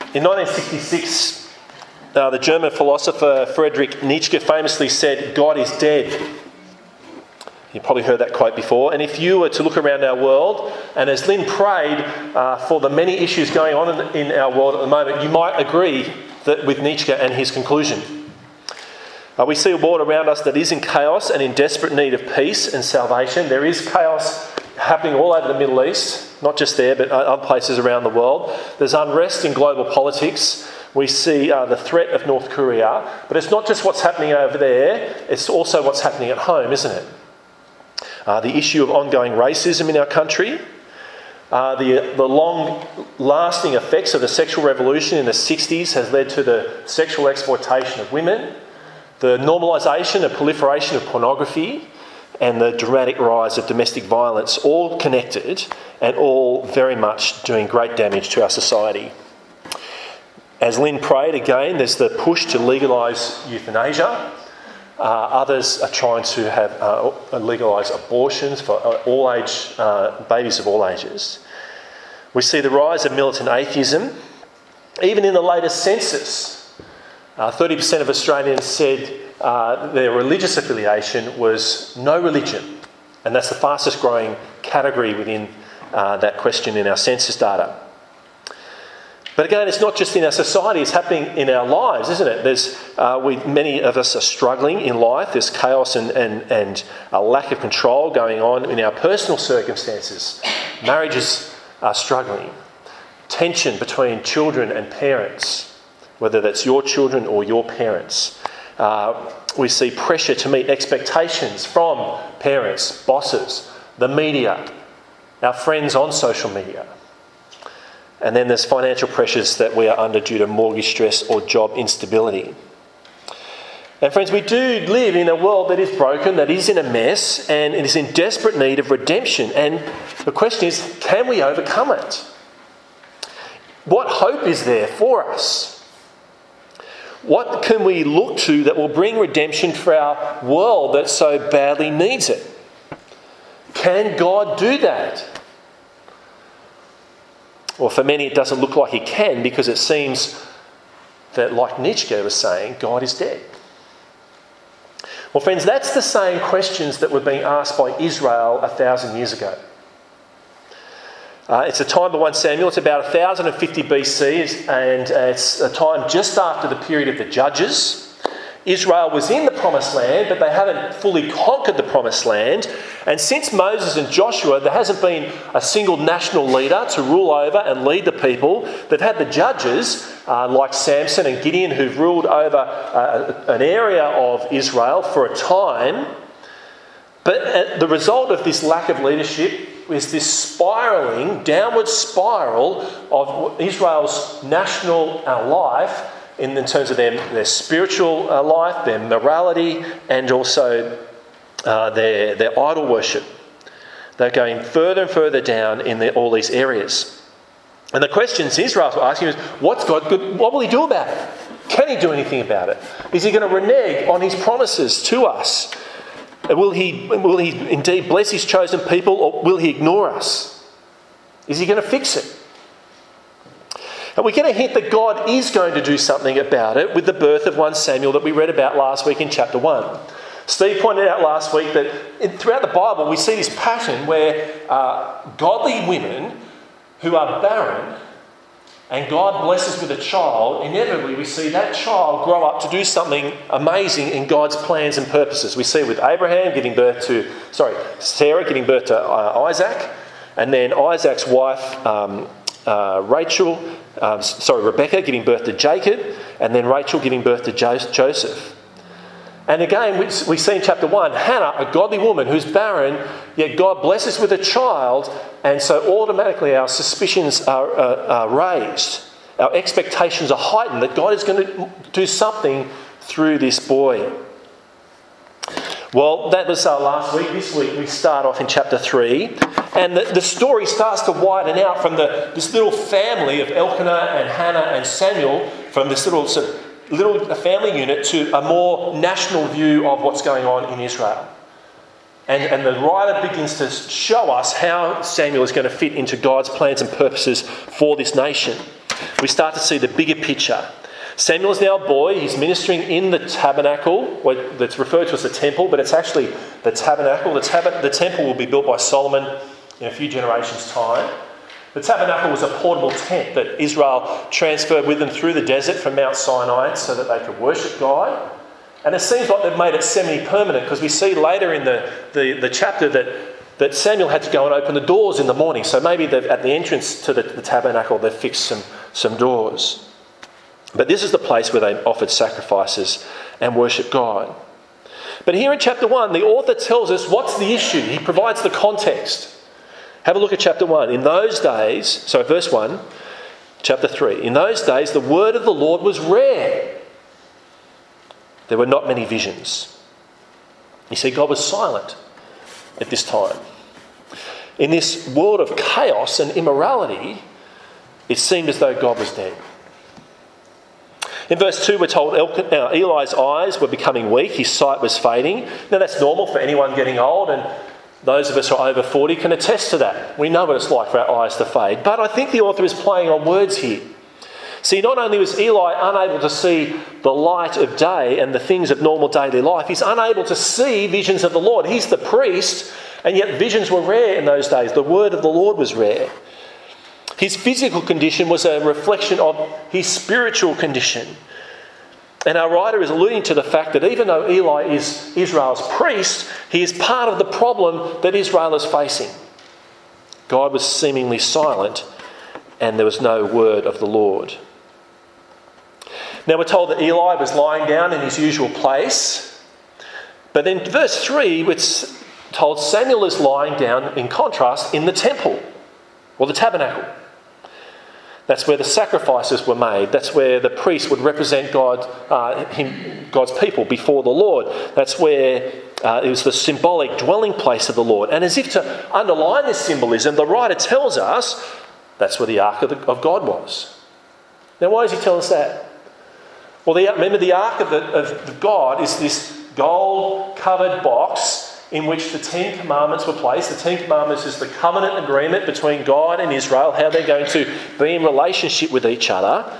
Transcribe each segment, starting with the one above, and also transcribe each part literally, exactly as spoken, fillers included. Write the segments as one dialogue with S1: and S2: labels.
S1: In nineteen sixty-six, uh, the German philosopher Friedrich Nietzsche famously said, "God is dead." You've probably heard that quote before. And if you were to look around our world, and as Lynn prayed uh, for the many issues going on in, in our world at the moment, you might agree that with Nietzsche and his conclusion. Uh, we see a world around us that is in chaos and in desperate need of peace and salvation. There is chaos happening all over the Middle East, not just there, but other places around the world. There's unrest in global politics. We see uh, the threat of North Korea. But it's not just what's happening over there, it's also what's happening at home, isn't it? Uh, the issue of ongoing racism in our country, uh, the, the long-lasting effects of the sexual revolution in the sixties has led to the sexual exploitation of women, the normalisation and proliferation of pornography, and the dramatic rise of domestic violence, all connected and all very much doing great damage to our society. As Lynn prayed again, there's the push to legalise euthanasia. Uh, others are trying to have uh, legalise abortions for all age uh, babies of all ages. We see the rise of militant atheism. Even in the latest census, uh, thirty percent of Australians said uh, their religious affiliation was no religion, and that's the fastest growing category within uh, that question in our census data. But again, it's not just in our society, it's happening in our lives, isn't it? There's, uh, we, many of us are struggling in life. There's chaos and, and, and a lack of control going on in our personal circumstances. Marriages are struggling. Tension between children and parents, whether that's your children or your parents. Uh, we see pressure to meet expectations from parents, bosses, the media, our friends on social media. And then there's financial pressures that we are under due to mortgage stress or job instability. And friends, we do live in a world that is broken, that is in a mess, and it is in desperate need of redemption. And the question is, can we overcome it? What hope is there for us? What can we look to that will bring redemption for our world that so badly needs it? Can God do that? Well, for many it doesn't look like he can, because it seems that, like Nietzsche was saying, God is dead. Well, friends, that's the same questions that were being asked by Israel a thousand years ago. Uh, it's a time of First Samuel, it's about one thousand fifty B C, and it's a time just after the period of the Judges. Israel was in the Promised Land, but they haven't fully conquered the Promised Land. And since Moses and Joshua, there hasn't been a single national leader to rule over and lead the people. They've had the judges, uh, like Samson and Gideon, who've ruled over uh, an area of Israel for a time. But the result of this lack of leadership is this spiralling, downward spiral of Israel's national uh, life, in, in terms of their, their spiritual uh, life, their morality, and also uh, their, their idol worship. They're going further and further down in the, all these areas. And the questions Israel's asking is, what's God good? What will he do about it? Can he do anything about it? Is he going to renege on his promises to us? Will he, will he indeed bless his chosen people, or will he ignore us? Is he going to fix it? And we get a hint that God is going to do something about it with the birth of First Samuel that we read about last week in chapter one. Steve pointed out last week that in, throughout the Bible we see this pattern where uh, godly women who are barren and God blesses with a child, inevitably we see that child grow up to do something amazing in God's plans and purposes. We see with Abraham giving birth to, sorry, Sarah giving birth to uh, Isaac, and then Isaac's wife, um, uh, Rachel, um, sorry, Rebecca giving birth to Jacob, and then Rachel giving birth to jo- Joseph. And again, we, we see in chapter one, Hannah, a godly woman who's barren, yet God blesses with a child, and so automatically our suspicions are, uh, are raised. Our expectations are heightened that God is going to do something through this boy. Well, that was our last week. This week we start off in chapter three, and the, the story starts to widen out from the, this little family of Elkanah and Hannah and Samuel, from this little sort of little family unit to a more national view of what's going on in Israel. And, and the writer begins to show us how Samuel is going to fit into God's plans and purposes for this nation. we start to see the bigger picture. Samuel is now a boy. He's ministering in the tabernacle, that's referred to as the temple, but it's actually the tabernacle. The, tab- the temple will be built by Solomon in a few generations' time. The tabernacle was a portable tent that Israel transferred with them through the desert from Mount Sinai so that they could worship God. And it seems like they've made it semi-permanent, because we see later in the, the, the chapter that, that Samuel had to go and open the doors in the morning. So maybe at the entrance to the, the tabernacle they've fixed some, some doors. But this is the place where they offered sacrifices and worshipped God. But here in chapter one, the author tells us what's the issue. He provides the context. Have a look at chapter one. In those days, so verse one, chapter three. In those days, the word of the Lord was rare. There were not many visions. You see, God was silent at this time. In this world of chaos and immorality, it seemed as though God was dead. In verse two, we're told Eli's eyes were becoming weak, his sight was fading. Now, that's normal for anyone getting old, and those of us who are over forty can attest to that. We know what it's like for our eyes to fade. But I think the author is playing on words here. See, not only was Eli unable to see the light of day and the things of normal daily life, he's unable to see visions of the Lord. He's the priest, and yet visions were rare in those days. The word of the Lord was rare. His physical condition was a reflection of his spiritual condition. And our writer is alluding to the fact that even though Eli is Israel's priest, he is part of the problem that Israel is facing. God was seemingly silent, and there was no word of the Lord. Now we're told that Eli was lying down in his usual place. But then verse three, it's told Samuel is lying down, in contrast, in the temple, or the tabernacle. That's where the sacrifices were made. That's where the priest would represent God, uh, him, God's people before the Lord. That's where uh, it was the symbolic dwelling place of the Lord. And as if to underline this symbolism, the writer tells us that's where the Ark of, the, of God was. Now, why does he tell us that? Well, the, remember, the Ark of, the, of God is this gold-covered box in which the Ten Commandments were placed. The Ten Commandments is the covenant agreement between God and Israel, how they're going to be in relationship with each other.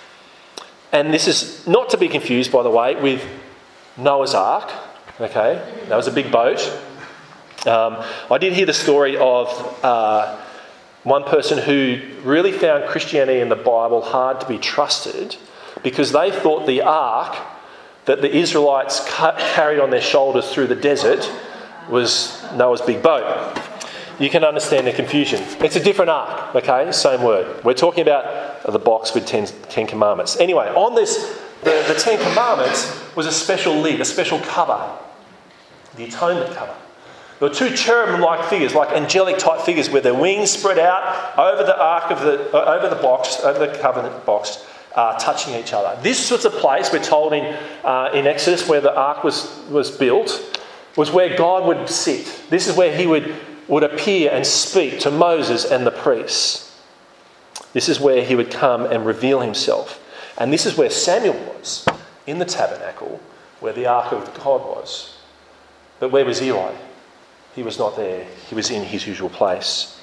S1: And this is not to be confused, by the way, with Noah's Ark. Okay, that was a big boat. Um, I did hear the story of uh, one person who really found Christianity and the Bible hard to be trusted because they thought the ark that the Israelites carried on their shoulders through the desert was Noah's big boat. You can understand the confusion. It's a different ark, okay? Same word. We're talking about the box with ten, ten commandments. Anyway, on this, the, the Ten Commandments was a special lid, a special cover, the atonement cover. There were two cherubim-like figures, like angelic-type figures, with their wings spread out over the ark of the uh, over the box, over the covenant box, uh, touching each other. This was a place we're told in uh, in Exodus where the ark was was built. Was where God would sit. This is where he would, would appear and speak to Moses and the priests. This is where he would come and reveal himself. And this is where Samuel was, in the tabernacle, where the Ark of God was. But where was Eli? He was not there. He was in his usual place.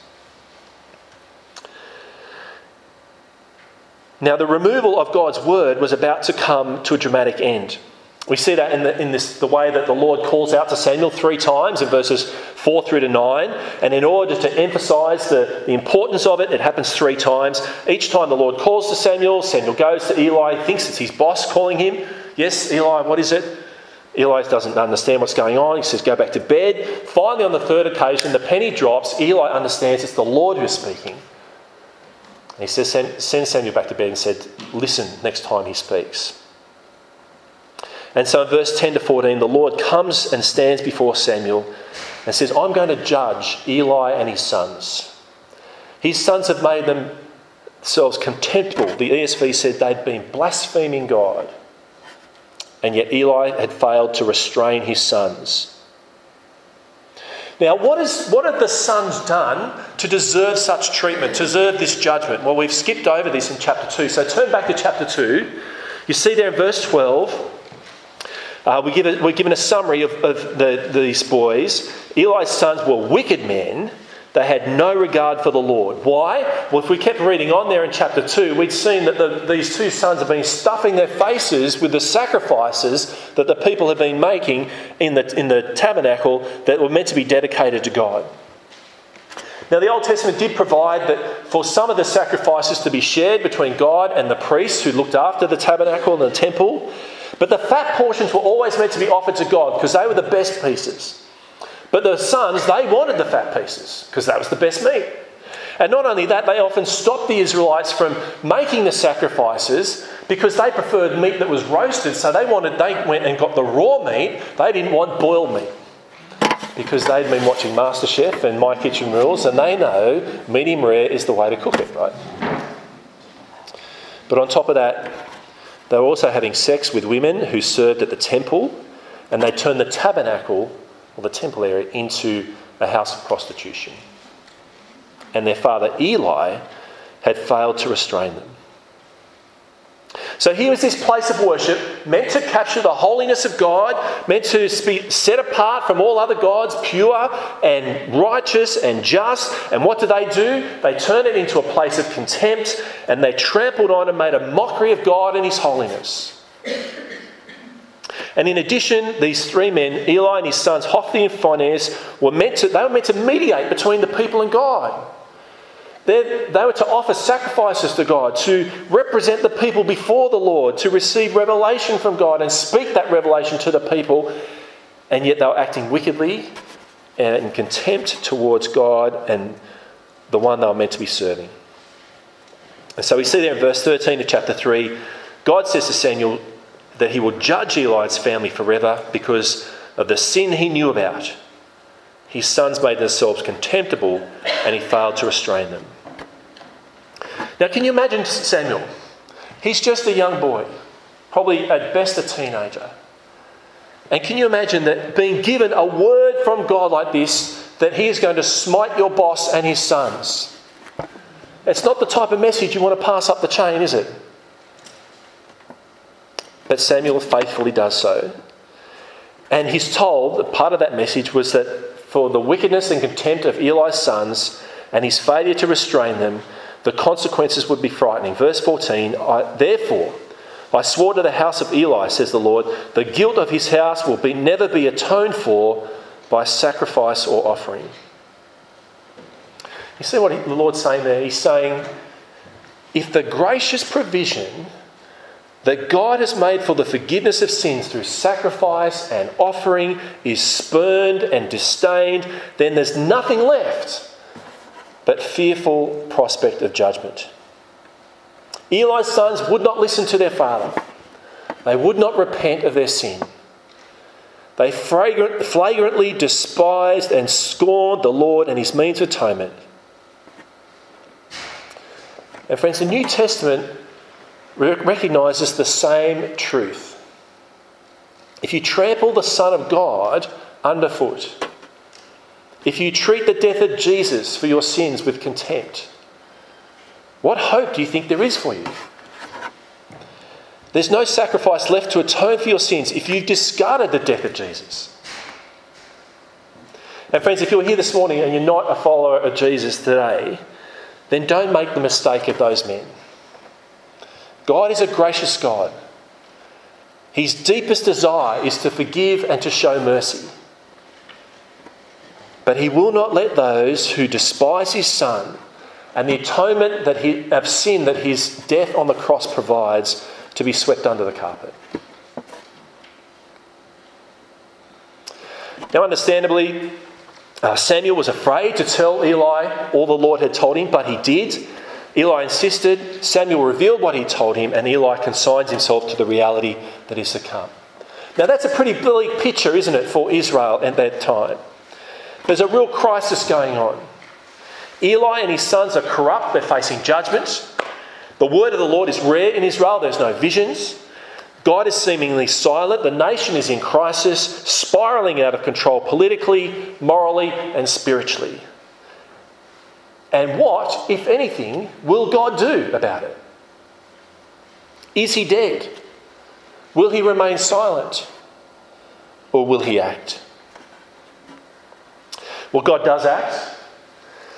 S1: Now, the removal of God's word was about to come to a dramatic end. We see that in the in this the way that the Lord calls out to Samuel three times in verses four through to nine. And in order to emphasise the, the importance of it, it happens three times. Each time the Lord calls to Samuel, Samuel goes to Eli, thinks it's his boss calling him. Yes, Eli, what is it? Eli doesn't understand what's going on. He says, go back to bed. Finally, on the third occasion, the penny drops. Eli understands it's the Lord who's speaking. And he says, send, send Samuel back to bed and said, listen next time he speaks. And so in verse ten to fourteen, the Lord comes and stands before Samuel and says, I'm going to judge Eli and his sons. His sons have made themselves contemptible. The E S V said they'd been blaspheming God. And yet Eli had failed to restrain his sons. Now, what, is, what have the sons done to deserve such treatment, to deserve this judgment? Well, we've skipped over this in chapter two. So turn back to chapter two. You see there in verse twelve, Uh, we give a, we're given a summary of, of the, these boys. Eli's sons were wicked men They had no regard for the Lord. Why? Well, if we kept reading on there in chapter two, we'd seen that the, these two sons have been stuffing their faces with the sacrifices that the people have been making in the, in the tabernacle that were meant to be dedicated to God. Now, the Old Testament did provide that for some of the sacrifices to be shared between God and the priests who looked after the tabernacle and the temple, but the fat portions were always meant to be offered to God because they were the best pieces. But the sons, they wanted the fat pieces because that was the best meat. And not only that, they often stopped the Israelites from making the sacrifices because they preferred meat that was roasted. So they wanted, they went and got the raw meat. They didn't want boiled meat because they'd been watching MasterChef and My Kitchen Rules, and they know medium rare is the way to cook it, right? But on top of that, they were also having sex with women who served at the temple, and they turned the tabernacle or the temple area into a house of prostitution. And their father Eli had failed to restrain them. So here was this place of worship meant to capture the holiness of God, meant to be set apart from all other gods, pure and righteous and just. And what do they do? They turn it into a place of contempt, and they trampled on and made a mockery of God and his holiness. And in addition, these three men, Eli and his sons, Hophni and Phinehas, were meant to, they were meant to mediate between the people and God. They're, they were to offer sacrifices to God, to represent the people before the Lord, to receive revelation from God and speak that revelation to the people. And yet they were acting wickedly and in contempt towards God and the one they were meant to be serving. And so we see there in verse thirteen of chapter three, God says to Samuel that he will judge Eli's family forever because of the sin he knew about. His sons made themselves contemptible and he failed to restrain them. Now, can you imagine Samuel? He's just a young boy, probably at best a teenager. And can you imagine that being given a word from God like this, that he is going to smite your boss and his sons? It's not the type of message you want to pass up the chain, is it? But Samuel faithfully does so. And he's told that part of that message was that for the wickedness and contempt of Eli's sons and his failure to restrain them, the consequences would be frightening. Verse fourteen, I, therefore, I swore to the house of Eli, says the Lord, the guilt of his house will be, never be atoned for by sacrifice or offering. You see what he, the Lord's saying there? He's saying, if the gracious provision that God has made for the forgiveness of sins through sacrifice and offering is spurned and disdained, then there's nothing left but fearful prospect of judgment. Eli's sons would not listen to their father. They would not repent of their sin. They fragrant, flagrantly despised and scorned the Lord and his means of atonement. And friends, the New Testament recognises the same truth. If you trample the Son of God underfoot, if you treat the death of Jesus for your sins with contempt, what hope do you think there is for you? There's no sacrifice left to atone for your sins if you've discarded the death of Jesus. And friends, if you're here this morning and you're not a follower of Jesus today, then don't make the mistake of those men. God is a gracious God. His deepest desire is to forgive and to show mercy. But he will not let those who despise his Son and the atonement that he, of sin that his death on the cross provides to be swept under the carpet. Now, understandably, uh, Samuel was afraid to tell Eli all the Lord had told him, but he did. Eli insisted, Samuel revealed what he told him, and Eli consigns himself to the reality that is to come. Now, that's a pretty bleak picture, isn't it, for Israel at that time? There's a real crisis going on. Eli and his sons are corrupt. They're facing judgment. The word of the Lord is rare in Israel. There's no visions. God is seemingly silent. The nation is in crisis, spiralling out of control politically, morally, and spiritually. And what, if anything, will God do about it? Is he dead? Will he remain silent? Or will he act? Well, God does act.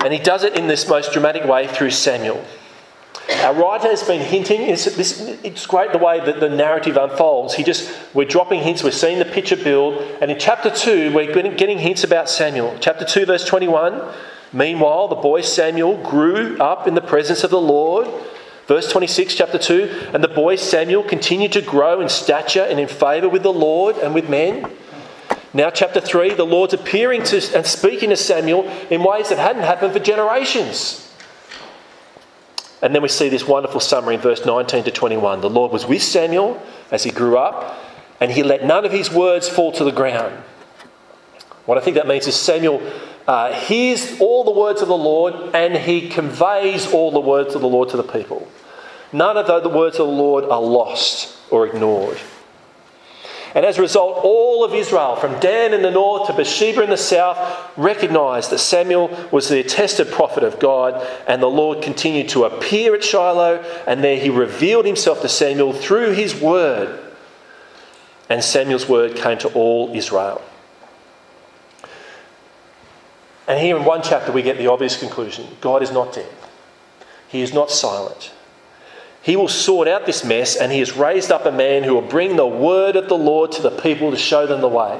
S1: And he does it in this most dramatic way through Samuel. Our writer has been hinting, it's, this, it's great the way that the narrative unfolds. He just, we're dropping hints, we're seeing the picture build, and in chapter two, we're getting hints about Samuel. Chapter two, verse twenty-one, meanwhile, the boy Samuel grew up in the presence of the Lord. Verse twenty-six, chapter two, and the boy Samuel continued to grow in stature and in favour with the Lord and with men. Now, chapter three, the Lord's appearing to and speaking to Samuel in ways that hadn't happened for generations. And then we see this wonderful summary in verse nineteen to twenty-one. The Lord was with Samuel as he grew up, and he let none of his words fall to the ground. What I think that means is Samuel uh, hears all the words of the Lord, and he conveys all the words of the Lord to the people. None of the words of the Lord are lost or ignored. And as a result, all of Israel, from Dan in the north to Bathsheba in the south, recognised that Samuel was the attested prophet of God, and the Lord continued to appear at Shiloh, and there he revealed himself to Samuel through his word. And Samuel's word came to all Israel. And here in one chapter we get the obvious conclusion. God is not dead. He is not silent. He will sort out this mess, and he has raised up a man who will bring the word of the Lord to the people to show them the way.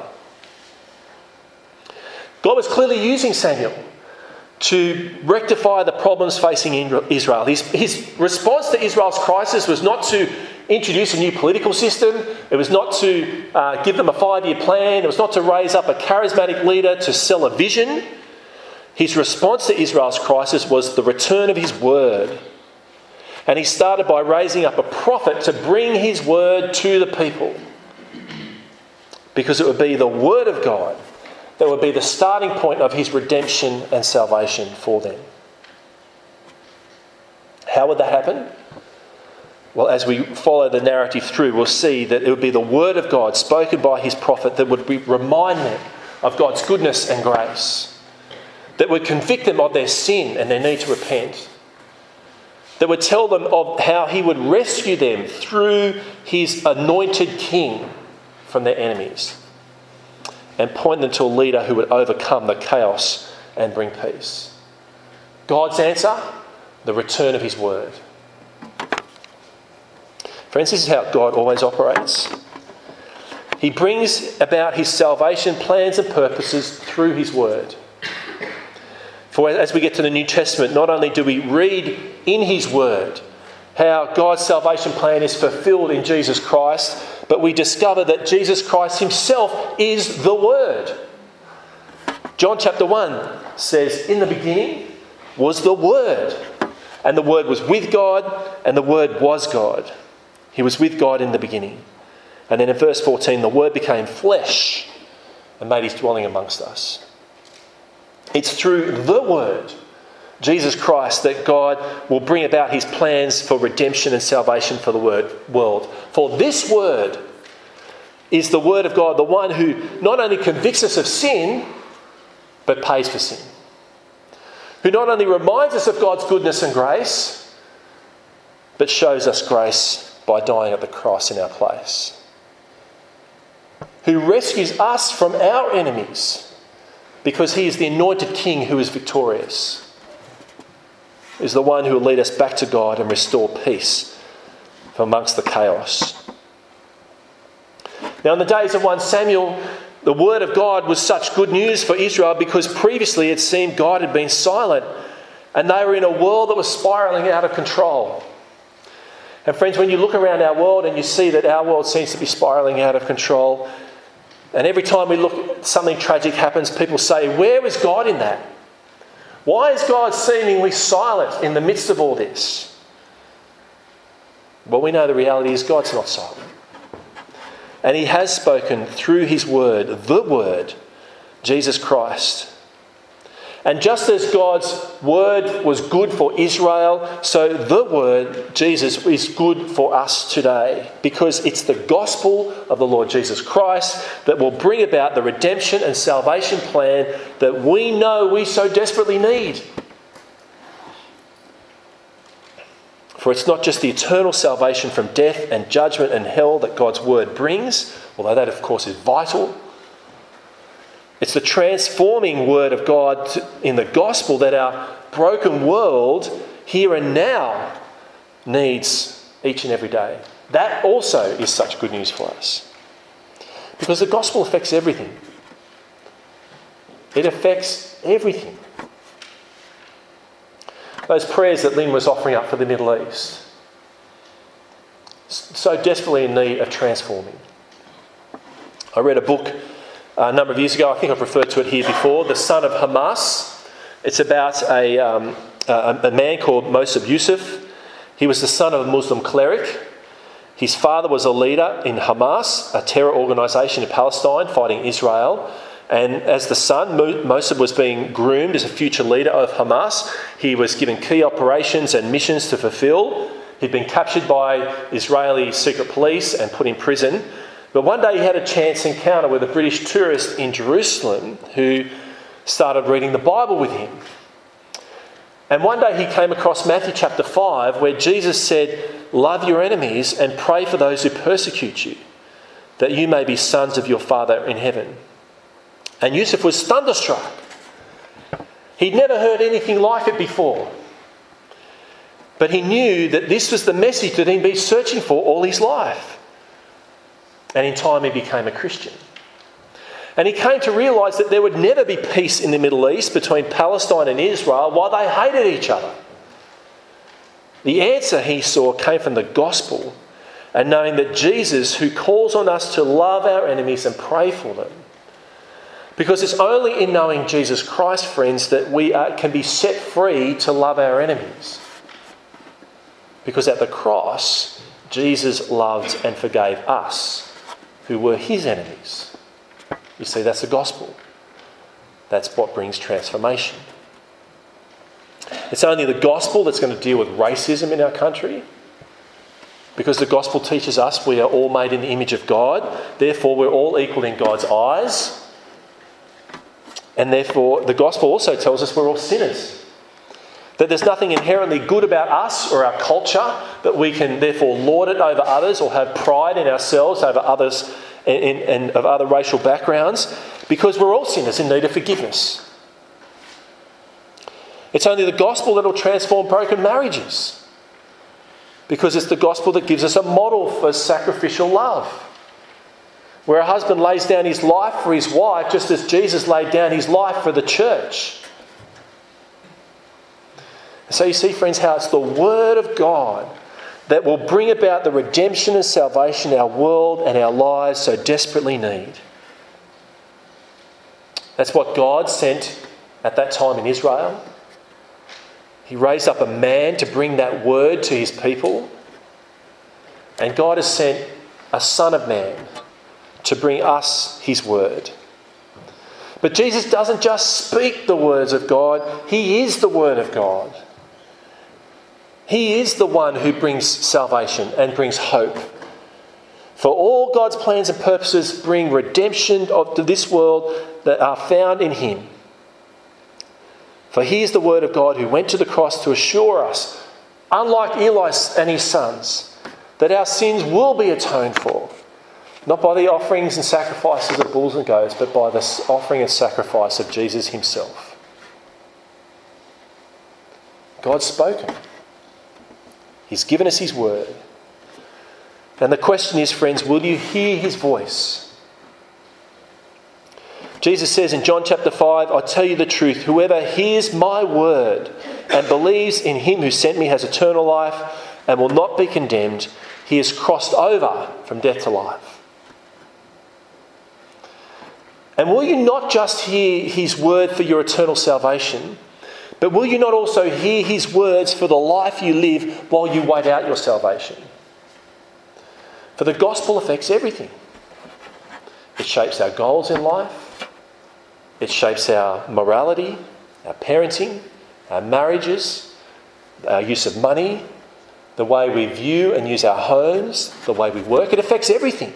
S1: God was clearly using Samuel to rectify the problems facing Israel. His, his response to Israel's crisis was not to introduce a new political system. It was not to uh, give them a five-year plan. It was not to raise up a charismatic leader to sell a vision. His response to Israel's crisis was the return of his word. And he started by raising up a prophet to bring his word to the people. Because it would be the word of God that would be the starting point of his redemption and salvation for them. How would that happen? Well, as we follow the narrative through, we'll see that it would be the word of God spoken by his prophet that would be, remind them of God's goodness and grace, that would convict them of their sin and their need to repent, that would tell them of how he would rescue them through his anointed king from their enemies, and point them to a leader who would overcome the chaos and bring peace. God's answer, the return of his word. Friends, this is how God always operates. He brings about his salvation plans and purposes through his word. For as we get to the New Testament, not only do we read in his word how God's salvation plan is fulfilled in Jesus Christ, but we discover that Jesus Christ himself is the word. John chapter one says, in the beginning was the word, and the word was with God, and the word was God. He was with God in the beginning. And then in verse fourteen, the word became flesh and made his dwelling amongst us. It's through the word, Jesus Christ, that God will bring about his plans for redemption and salvation for the word, world. For this word is the word of God, the one who not only convicts us of sin, but pays for sin. Who not only reminds us of God's goodness and grace, but shows us grace by dying at the cross in our place. Who rescues us from our enemies, because he is the anointed king who is victorious. Is the one who will lead us back to God and restore peace from amongst the chaos. Now, in the days of First Samuel, the word of God was such good news for Israel because previously it seemed God had been silent and they were in a world that was spiralling out of control. And friends, when you look around our world and you see that our world seems to be spiralling out of control, and every time we look, something tragic happens, people say, where is God in that? Why is God seemingly silent in the midst of all this? Well, we know the reality is God's not silent. And he has spoken through his word, the word, Jesus Christ. And just as God's word was good for Israel, so the word, Jesus, is good for us today. Because it's the gospel of the Lord Jesus Christ that will bring about the redemption and salvation plan that we know we so desperately need. For it's not just the eternal salvation from death and judgment and hell that God's word brings, although that of course is vital. It's the transforming word of God in the gospel that our broken world here and now needs each and every day. That also is such good news for us. Because the gospel affects everything. It affects everything. Those prayers that Lynn was offering up for the Middle East, so desperately in need of transforming. I read a book a number of years ago, I think I've referred to it here before, The Son of Hamas. It's about a, um, a, a man called Mossab Youssef. He was the son of a Muslim cleric. His father was a leader in Hamas, a terror organisation in Palestine fighting Israel. And as the son, Mossab was being groomed as a future leader of Hamas. He was given key operations and missions to fulfil. He'd been captured by Israeli secret police and put in prison. But one day he had a chance encounter with a British tourist in Jerusalem who started reading the Bible with him. And one day he came across Matthew chapter five, where Jesus said, "Love your enemies and pray for those who persecute you, that you may be sons of your Father in heaven." And Yusuf was thunderstruck. He'd never heard anything like it before. But he knew that this was the message that he'd been searching for all his life. And in time he became a Christian. And he came to realise that there would never be peace in the Middle East between Palestine and Israel while they hated each other. The answer, he saw, came from the gospel and knowing that Jesus, who calls on us to love our enemies and pray for them. Because it's only in knowing Jesus Christ, friends, that we are, can be set free to love our enemies. Because at the cross, Jesus loved and forgave us, who were his enemies. You see, that's the gospel. That's what brings transformation. It's only the gospel that's going to deal with racism in our country. Because the gospel teaches us we are all made in the image of God. Therefore, we're all equal in God's eyes. And therefore, the gospel also tells us we're all sinners. That there's nothing inherently good about us or our culture, that we can therefore lord it over others or have pride in ourselves over others and, and of other racial backgrounds, because we're all sinners in need of forgiveness. It's only the gospel that will transform broken marriages, because it's the gospel that gives us a model for sacrificial love, where a husband lays down his life for his wife just as Jesus laid down his life for the church. So you see, friends, how it's the Word of God that will bring about the redemption and salvation our world and our lives so desperately need. That's what God sent at that time in Israel. He raised up a man to bring that word to his people. And God has sent a Son of Man to bring us his word. But Jesus doesn't just speak the words of God, he is the Word of God. He is the one who brings salvation and brings hope. For all God's plans and purposes bring redemption of, to this world that are found in him. For he is the Word of God who went to the cross to assure us, unlike Eli and his sons, that our sins will be atoned for. Not by the offerings and sacrifices of bulls and goats, but by the offering and sacrifice of Jesus himself. God's spoken. He's given us his word. And the question is, friends, will you hear his voice? Jesus says in John chapter five, "I tell you the truth, whoever hears my word and believes in him who sent me has eternal life and will not be condemned. He has crossed over from death to life." And will you not just hear his word for your eternal salvation, but will you not also hear his words for the life you live while you wait out your salvation? For the gospel affects everything. It shapes our goals in life. It shapes our morality, our parenting, our marriages, our use of money, the way we view and use our homes, the way we work. It affects everything.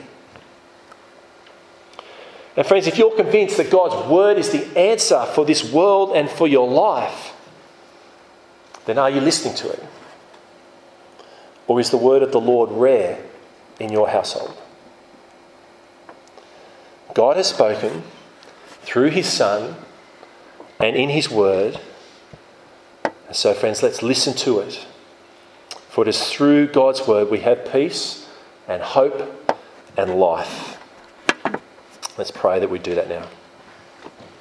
S1: And friends, if you're convinced that God's word is the answer for this world and for your life, then are you listening to it? Or is the word of the Lord rare in your household? God has spoken through his Son and in his word. And so, friends, let's listen to it. For it is through God's word we have peace and hope and life. Let's pray that we do that now.